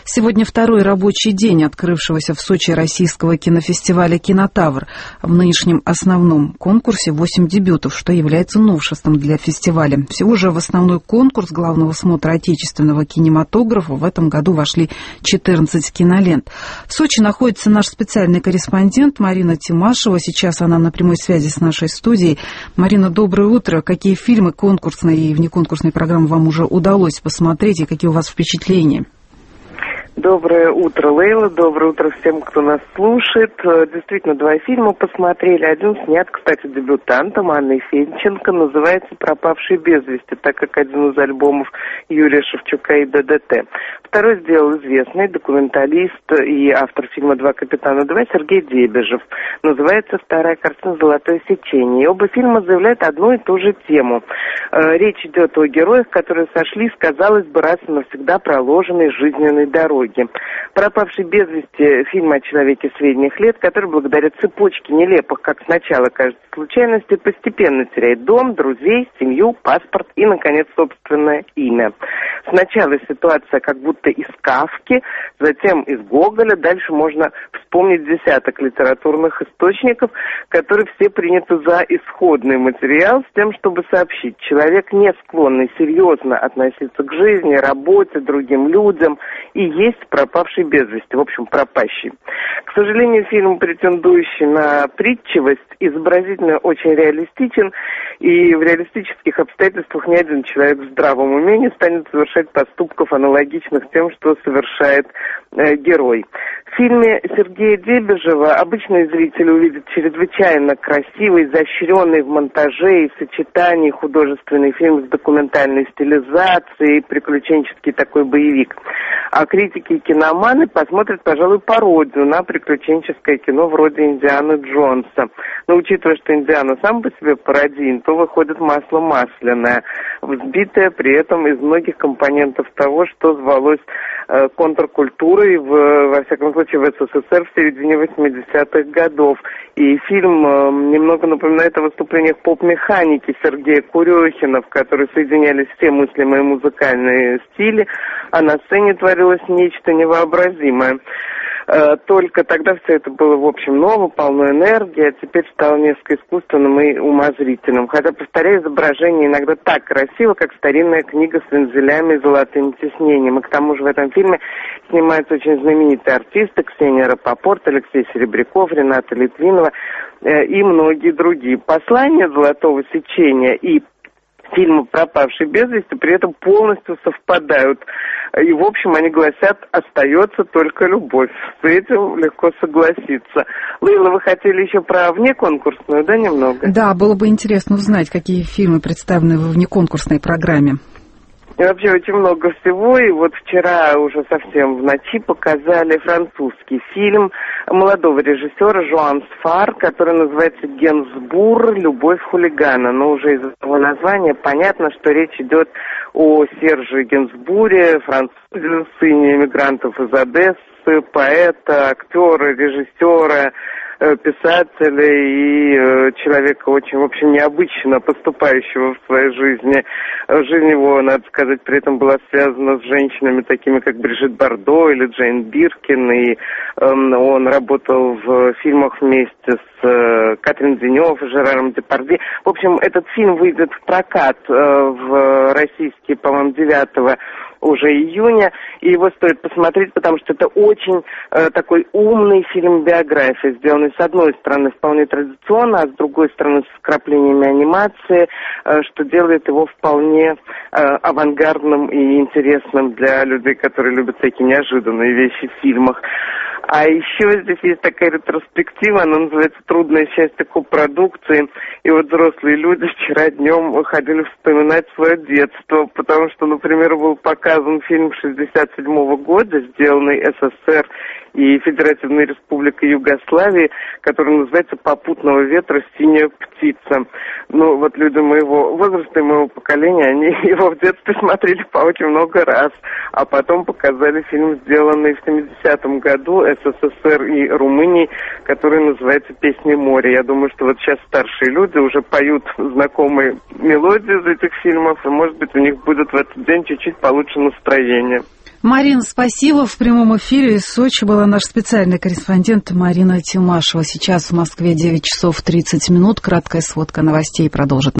Сегодня второй рабочий день открывшегося в Сочи российского кинофестиваля «Кинотавр». В нынешнем основном конкурсе 8 дебютов, что является новшеством для фестиваля. Всего же в основной конкурс главного смотра отечественного кинематографа в этом году вошли 14 кинолент. В Сочи находится наш специальный корреспондент Марина Тимашева. Сейчас она на прямой связи с нашей студией. Марина, доброе утро. Какие фильмы конкурсной и внеконкурсной программы вам уже удалось посмотреть и какие у вас впечатления? Доброе утро, Лейла. Доброе утро всем, кто нас слушает. Действительно, 2 фильма посмотрели. Один снят, кстати, дебютантом Анной Федченко. Называется «Пропавший без вести», так как один из альбомов Юрия Шевчука и ДДТ. Второй сделал известный документалист и автор фильма «Два капитана 2» Сергей Дебежев. Называется вторая картина «Золотое сечение». И оба фильма заявляют одну и ту же тему. Речь идет о героях, которые сошли с, казалось бы, раз и навсегда проложенной жизненной дороги. «Пропавший без вести» — фильм о человеке средних лет, который благодаря цепочке нелепых, как сначала кажется, случайностей, постепенно теряет дом, друзей, семью, паспорт и, наконец, собственное имя. Сначала ситуация как будто из Кафки, затем из Гоголя, дальше можно вспомнить десяток литературных источников, которые все приняты за исходный материал с тем, чтобы сообщить: человек, не склонный серьезно относиться к жизни, работе, другим людям, и есть пропавший без вести, в общем, пропащий. К сожалению, фильм, претендующий на притчивость, изобразительно очень реалистичен, и в реалистических обстоятельствах ни один человек в здравом уме не станет совершать поступков, аналогичных тем, что совершает герой. В фильме Сергея Дебежева обычный зритель увидит чрезвычайно красивый, изощренный в монтаже и сочетании художественный фильм с документальной стилизацией, приключенческий такой боевик. А критики и киноманы посмотрят, пожалуй, пародию на приключенческое кино вроде «Индианы Джонса». Но учитывая, что Индиана сам по себе пародиен, то выходит масло масляное, взбитое при этом из многих компонентов того, что звалось контркультурой, во всяком случае, в СССР в середине 80-х годов. И фильм немного напоминает о выступлениях поп-механики Сергея Курехина, в которой соединялись все мыслимые музыкальные стили, а на сцене творилось нечто невообразимое. Только тогда все это было, в общем, ново, полно энергии, а теперь стало несколько искусственным и умозрительным. Хотя, повторяю, изображение иногда так красиво, как старинная книга с вензелями и золотым тиснением. И к тому же в этом фильме снимаются очень знаменитые артисты: Ксения Рапопорт, Алексей Серебряков, Рената Литвинова и многие другие. Послание «Золотого сечения» и фильмы «Пропавший без вести» при этом полностью совпадают. И, в общем, они гласят: остается только любовь. С этим легко согласиться. Лейла, вы хотели еще про внеконкурсную, да, немного? Да, было бы интересно узнать, какие фильмы представлены в внеконкурсной программе. И вообще очень много всего. И вот вчера уже совсем в ночи показали французский фильм молодого режиссера Жуан Сфар, который называется «Генсбур. Любовь хулигана». Но уже из этого названия понятно, что речь идет о Серже Генсбуре, французе, сыне эмигрантов из Одессы, поэта, актера, режиссера, писателя и человека очень, в общем, необычно поступающего в своей жизни. Жизнь его, надо сказать, при этом была связана с женщинами, такими как Брижит Бардо или Джейн Биркин, и он работал в фильмах вместе с Катрин Денев и Жераром Депардье. В общем, этот фильм выйдет в прокат в российский, по-моему, 9 уже июня, и его стоит посмотреть, потому что это очень такой умный фильм-биография, сделанный с одной стороны вполне традиционно, а с другой стороны с вкраплениями анимации, что делает его вполне авангардным и интересным для людей, которые любят всякие неожиданные вещи в фильмах. А еще здесь есть такая ретроспектива, она называется «Трудное счастье копродукции». И вот взрослые люди вчера днем ходили вспоминать свое детство, потому что, например, был показан фильм 1967 года, сделанный СССР и Федеративной Республикой Югославии, который называется «Попутного ветра. Синяя птица». Ну, вот люди моего возраста и моего поколения, они его в детстве смотрели по очень много раз, а потом показали фильм, сделанный в 70-м году СССР и Румынии, который называется «Песни моря». Я думаю, что вот сейчас старшие люди уже поют знакомые мелодии из этих фильмов, и, может быть, у них будет в этот день чуть-чуть получше настроение. Марина, спасибо. В прямом эфире из Сочи была наш специальный корреспондент Марина Тимашева. Сейчас в Москве 9 часов 30 минут. Краткая сводка новостей продолжит